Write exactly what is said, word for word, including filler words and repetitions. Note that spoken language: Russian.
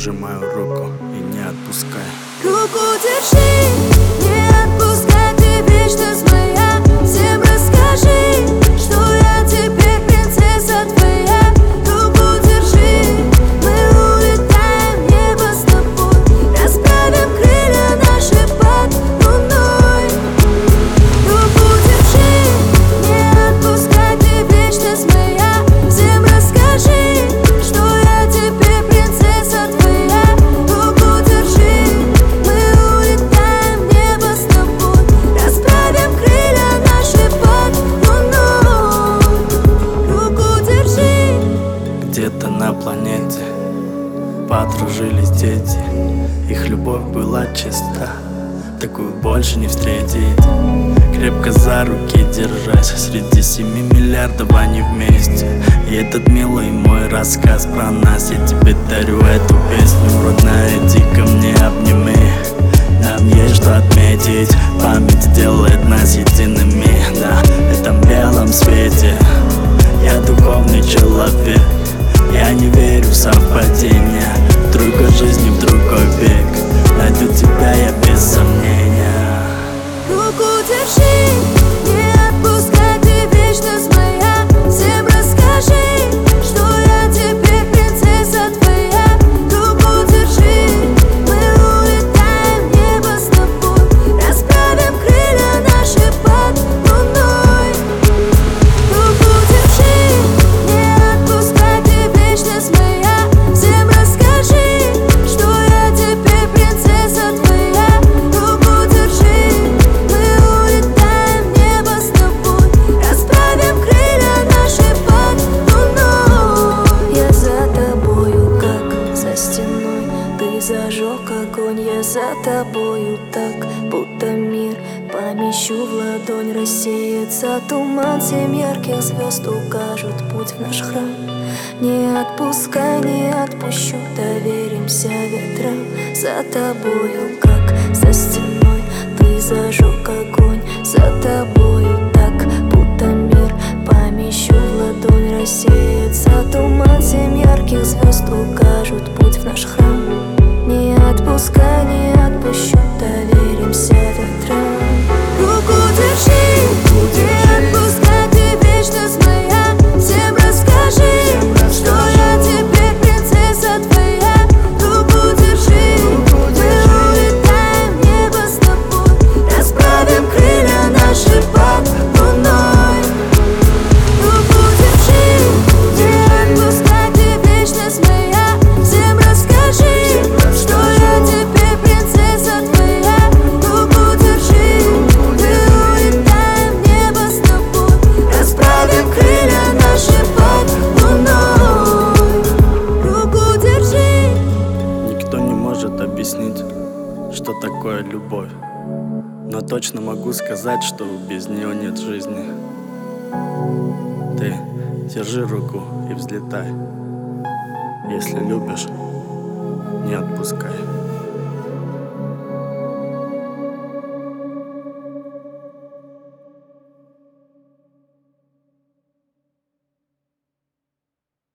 сжимаю руку и не отпускай. Руку держи, не отпускай, ты вечность моя. Всем расскажи, что я теперь принцесса твоя. Руку держи, мы улетаем в небо с тобой, расправим крылья наши под луной. Руку держи, не отпускай, ты вечность моя. Всем расскажи, что я теперь принцесса твоя. Руку держи, мы улетаем в небо с тобой, расправим крылья наши под луной. Руку держи. Где-то на планете подружились дети, их любовь была чиста, такую больше не встретить. Крепко за руки держась, среди семи миллиардов они вместе. И этот милый мой рассказ про нас, я тебе дарю эту песню. Родная, иди ко мне, обними, нам есть что отметить. Память делает нас едиными на этом белом свете. Я духовный человек, я не верю в совпадения. В другой жизни, в другой век найду тебя я без сомнения. Руку держи, не отпускай, ты вечность моя. Всем расскажи, что я теперь принцесса твоя. Руку держи, мы улетаем в небо с тобой, расправим крылья наши под луной. Руку держи, не отпускай, ты вечность моя. Всем расскажи, что я теперь принцесса твоя. Руку держи, мы улетаем в небо с тобой, расправим крылья наши под луной. Я за тобою, как за стеной, ты зажег огонь. Я за тобою так, будто мир помещу в ладонь. Рассеется туман, семь ярких звезд укажут путь в наш храм. Не отпускай, не отпущу, доверимся ветрам. За тобою, как за стеной, ты зажег огонь. За тобою так, будто мир помещу в ладонь. Рассеется туман, семь ярких звезд укажут путь в наш храм. Не отпускай, не отпущу, доверимся ветрам. Руку держи, не отпускай, ты вечность моя. Всем расскажи, что я теперь принцесса твоя. Руку держи, мы улетаем в небо с тобой, расправим крылья наши под луной. Руку держи, не отпускай, ты вечность моя. Всем расскажи, что я теперь принцесса твоя. Руку держи, мы улетаем в небо с тобой, расправим крылья наши под луной. Руку держи. Никто не может объяснить, что такое любовь, но точно могу сказать, что без нее нет жизни. Ты держи руку и взлетай. Если любишь, не отпускай.